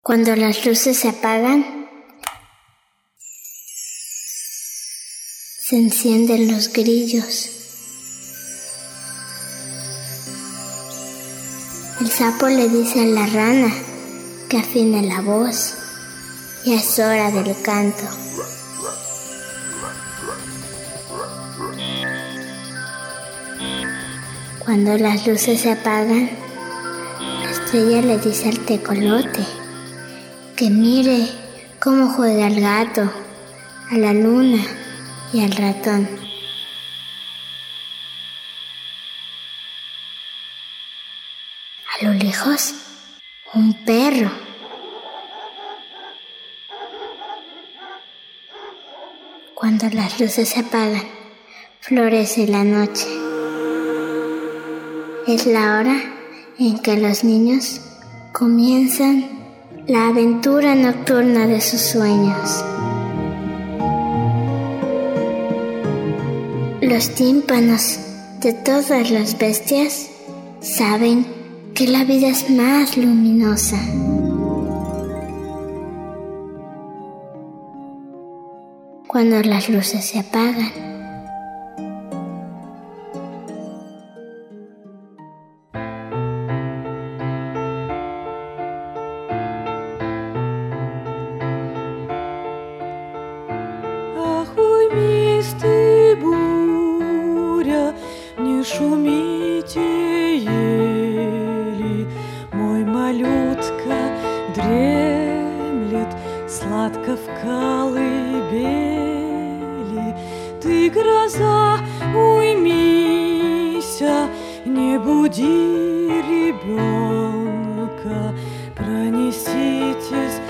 Cuando las luces se apagan, se encienden los grillos. El sapo le dice a la rana que afine la voz, ya es hora del canto. Cuando las luces se apagan, la estrella le dice al tecolote que mire cómo juega el gato, a la luna y al ratón. A lo lejos, un perro. Cuando las luces se apagan, florece la noche. Es la hora en que los niños comienzan la aventura nocturna de sus sueños. Los tímpanos de todas las bestias saben que la vida es más luminosa. Cuando las luces se apagan, шумите ели, мой малютка дремлет сладко в колыбели. Ты, гроза, уймися, не буди ребенка, пронеситесь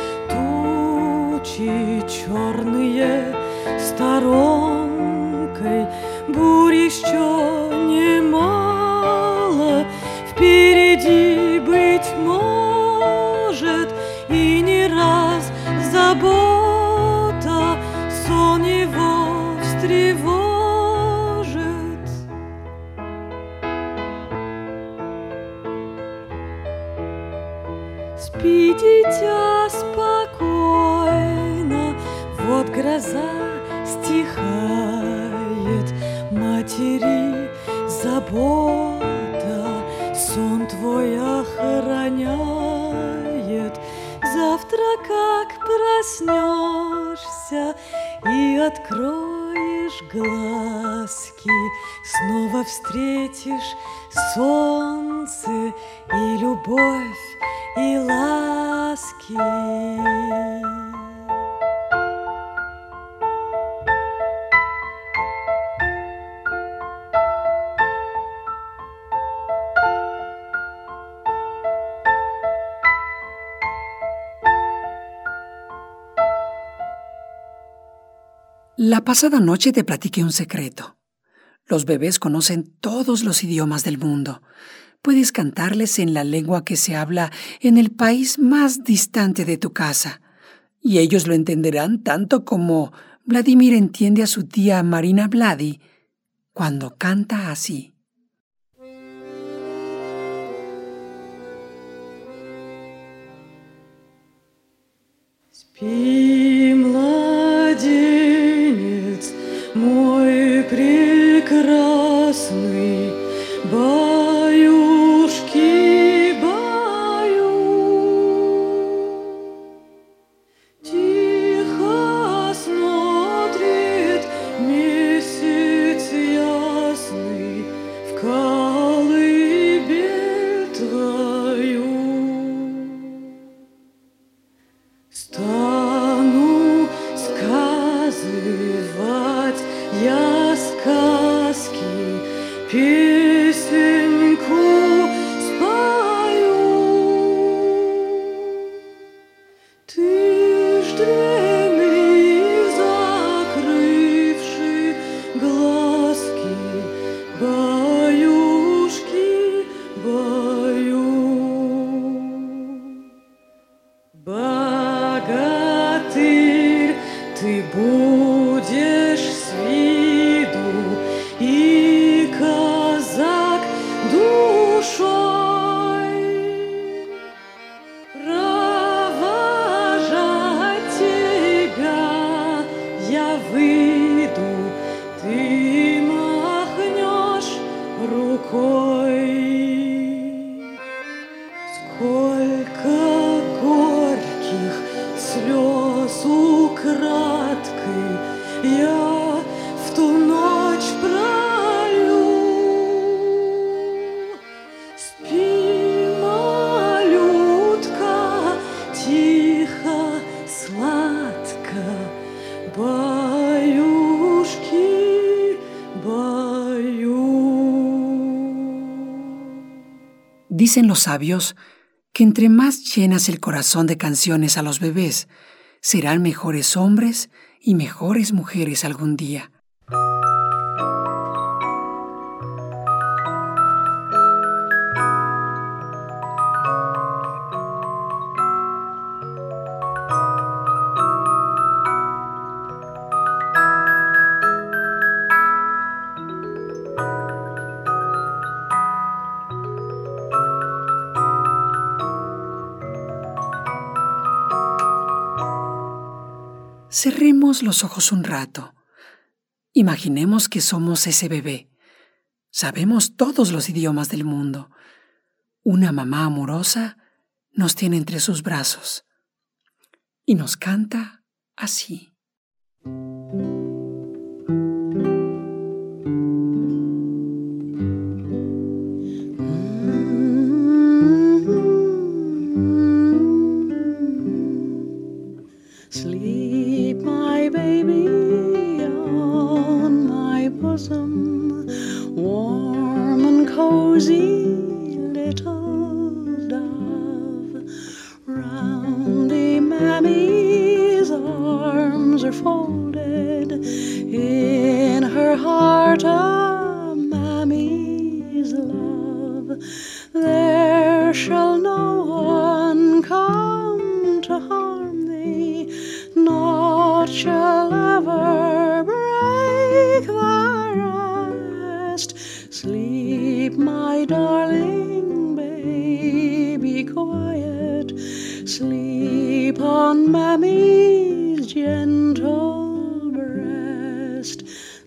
тучи черные сторонкой, бурь еще немало, впереди, быть может, и не раз забота сон его встревожит. Спи, дитя, спокойно, вот гроза стихает, матери забота сон твой охраняет. Завтра, как проснешься и откроешь глазки, снова встретишь солнце и любовь, и ласки. La pasada noche te platiqué un secreto. Los bebés conocen todos los idiomas del mundo. Puedes cantarles en la lengua que se habla en el país más distante de tu casa. Y ellos lo entenderán tanto como Vladimir entiende a su tía Marina Vladi cuando canta así. Спи, младенец мой прекрасный, баюшки, баю. Тихо смотрит месяц ясный в колыбель твою. Стану сказывать я сказки, песенку спою. Ты ж дремли, закрывши глазки, баюшки, баю. Богатырь, ты будешь с виду, и казак душой. Права я в ту ночь пролю. Спи, малютка, тихо, сладко, баюшки, баю. Dicen los sabios que entre más llenas el corazón de canciones a los bebés, serán mejores hombres y mejores mujeres algún día. Cerremos los ojos un rato. Imaginemos que somos ese bebé. Sabemos todos los idiomas del mundo. Una mamá amorosa nos tiene entre sus brazos y nos canta así. Sleep, my baby, on my bosom, warm and cozy, little dove. Round the mammy's arms are folded, in her heart a mammy's love. There shall no one come to harm thee, naught shall ever break thy rest. Sleep, my darling baby, quiet. Sleep on mammy's gentle breast.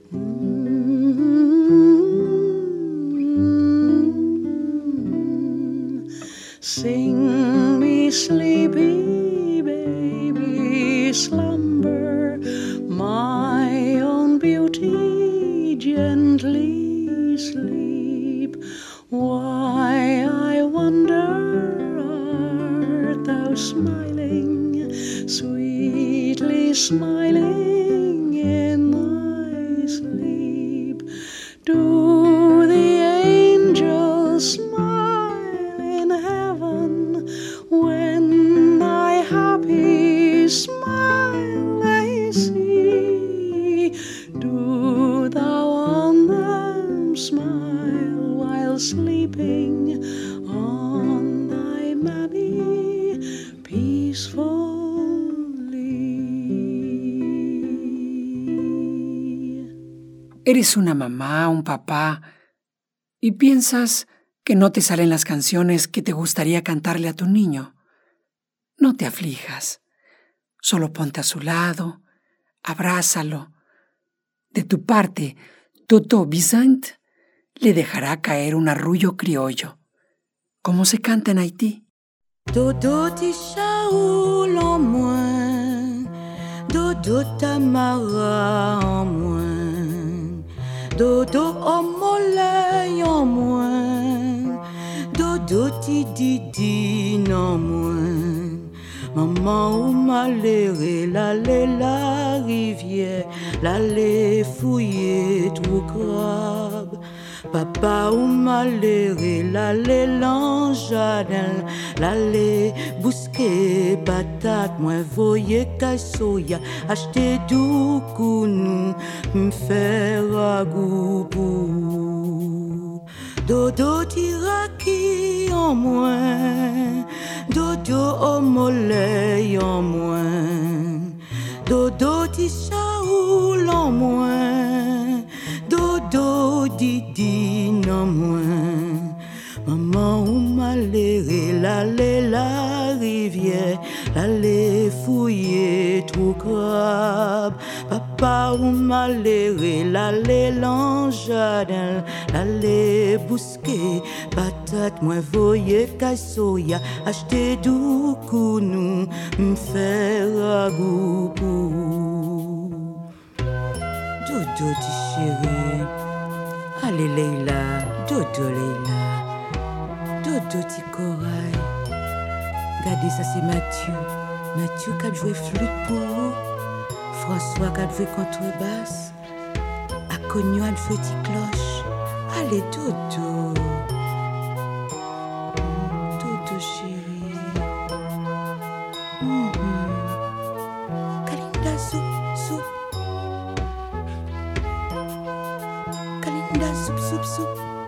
Sing me, sleepy baby, slumber, my own beauty, gently sleep. Why, I wonder, art thou smiling, sweetly smiling in thy sleep? Do the angels smile in heaven when thy happy smile they see? Do thou on them smile while sleeping on thy mammy peacefully? Eres una mamá, un papá, y piensas que no te salen las canciones que te gustaría cantarle a tu niño. No te aflijas. Solo ponte a su lado, abrázalo. De tu parte, Toto Bizant le dejará caer un arrullo criollo, como se canta en Haití. Dodo Tishaoul en moins, Dodo Tamara en moins, Dodo Omolei en moins, Dodo Tididine en moins. Maman ou maléré, l'allée la rivière, l'allée fouiller tout crabe. Papa ou maléré, l'allée l'anjadel, l'allée bousquer patate, moi voyer kassoya, acheter du counou, m'faire ragout pour. Dodo tiraki en moins, Dodo omolei en moins, Dodo tishaoul en moins, Dodo didine en moins. Maman ou maléré, l'allée la rivière, l'allée fouiller tout crabe. Papa ou maléré, l'allée l'anjadel, l'allée bousquer patate, moi voyer kassoya, acheter du counou, m'faire ragout pour. Dodo ti chéri. Allez Leila, dodo Leila. Dodo ti corail. Regardez ça c'est Mathieu. Mathieu qui a joué flûte pour vous. François qui a joué contrebasse. Acogno a joué ti cloche. Allez dodo. Dodo chéri. Kalinda soup. Kalinda soup.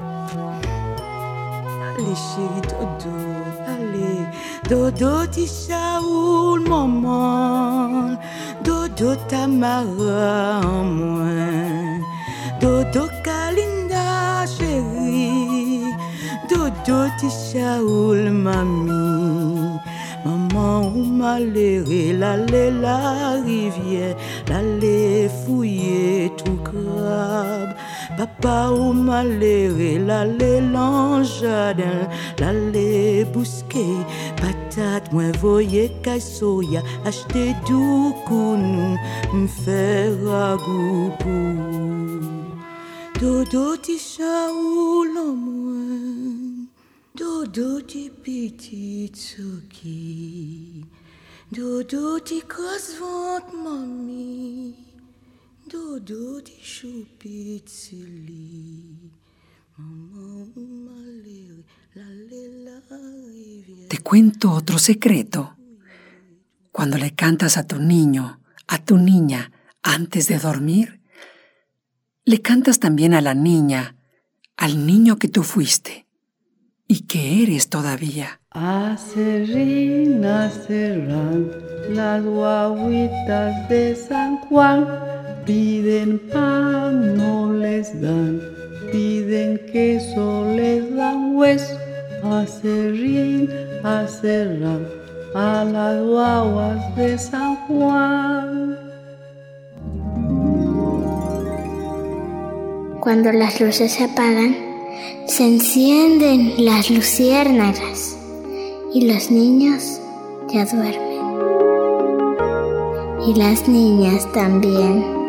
Allez chéri dodo. Allez. Dodo ti Shaoul maman. Dodo Tamara en moins. Dodo Kalinda chéri. Dodo ti Shaoul mami. Maman ou maléré, l'aller la rivière, l'aller fouiller tout crabe. Papa ou maléré, l'aller l'enjardin, l'aller bousquer patate, moi voyer casoya, acheter du counou, m'faire ragoût pour. Dodo ti Shaoul en moins. Dodo ti petit tsuki. Dodo ti grosse ventre mamie. Dodo ti choupit sili. Maman malere la riviera. Te cuento otro secreto. Cuando le cantas a tu niño, a tu niña, antes de dormir, le cantas también a la niña, al niño que tú fuiste y que eres todavía. Acerrín, las guaguitas de San Juan piden pan, no les dan, piden queso, les dan hueso. Acerrín, a las guaguas de San Juan. Cuando las luces se apagan, se encienden las luciérnagas y los niños ya duermen. Y las niñas también.